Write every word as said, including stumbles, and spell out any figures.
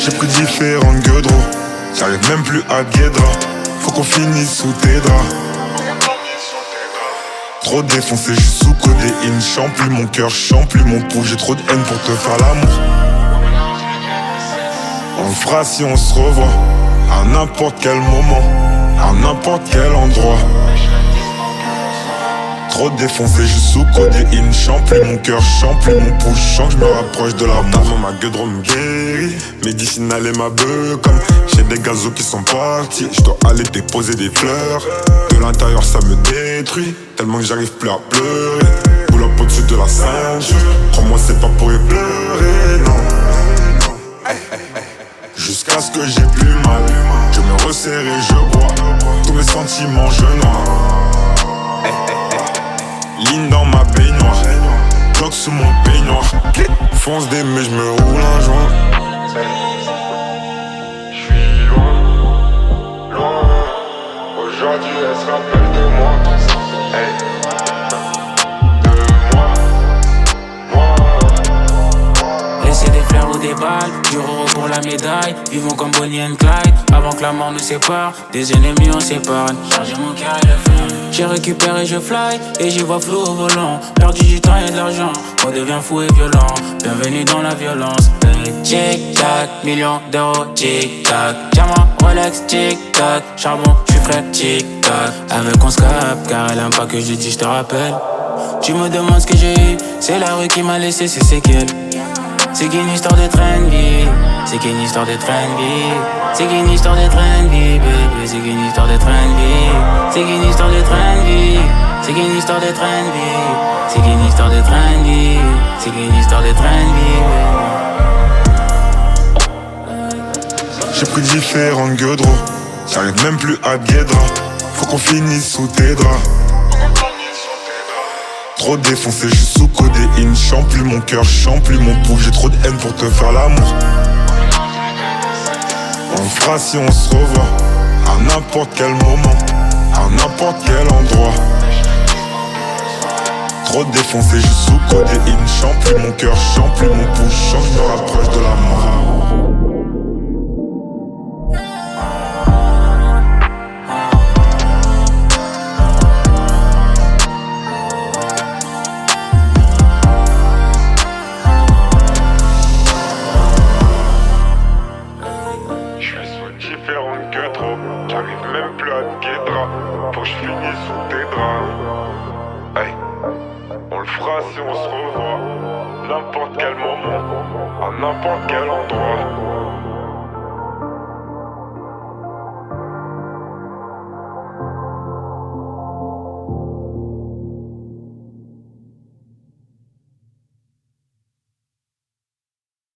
J'ai pris différentes gueudros, j'arrive même plus à Guédra. Faut qu'on finisse sous tes draps. Trop défoncé, j'suis sous codéine. Chante plus mon cœur, chante plus mon pouls. J'ai trop de haine pour te faire l'amour. On le fera si on se revoit, à n'importe quel moment, à n'importe quel endroit. Trop défoncé, j'suis sous codéine. Chante plus mon cœur, chante plus mon pouls. Chante, j'me rapproche de la mort. Ma gueudron me guérit, médicinal et ma beuh. Comme j'ai des gazos qui sont partis, j'dois aller déposer des fleurs. De l'intérieur ça me détruit, tellement que j'arrive plus à pleurer. Boule up au-dessus de la ceinture, crois-moi c'est pas pour y pleurer, non. Jusqu'à ce que j'ai plus mal, je me resserre et je bois. Tous mes sentiments je noie. Ligne dans ma baignoire, bloc sous mon peignoir. Fonce des mais je me roule un joint. J'suis loin, loin. Aujourd'hui elle se rappelle de moi. Hey. De moi, moi. Laisser des fleurs ou des balles, du euro pour la médaille. Vivons comme Bonnie and Clyde, avant que la mort nous sépare. Des ennemis on s'épargne, charger mon cœur et le feu. J'ai récupéré, je fly, et j'y vois flou au volant. Perdu du temps et de l'argent, on devient fou et violent. Bienvenue dans la violence. Hey. Tic tac, millions d'euros, tic tac. Diamant, Rolex, tic tac. Charbon, j'suis frais, tic tac. Avec on scrape, car elle aime pas que je dis je te rappelle. Tu me demandes ce que j'ai eu, c'est la rue qui m'a laissé ses séquelles. C'est qu'une histoire de train de vie, c'est qu'une histoire de train de vie, c'est qu'une histoire de train de vie, bébé, c'est qu'une histoire de train de vie, c'est qu'une histoire de train de vie, c'est qu'une histoire de train de vie, c'est qu'une histoire de train de vie, c'est qu'une histoire de train de vie. J'ai pris différentes gueudros, j'arrive même plus à Guédra. Faut qu'on finisse sous tes draps. Trop défoncé, j'suis sous codéine. Chante plus mon cœur, chante plus mon pouls. J'ai trop de haine pour te faire l'amour. On le fera si on se revoit, à n'importe quel moment, à n'importe quel endroit. Trop défoncé, j'suis sous codéine. Chante plus mon cœur, chante plus mon pouls. Chante, j'me rapproche de la mort. Différentes que trop, j'arrive même plus à te guédra. Faut que je finisse sous tes draps. Hey. On le fera si on se revoit, n'importe quel moment, à n'importe quel endroit.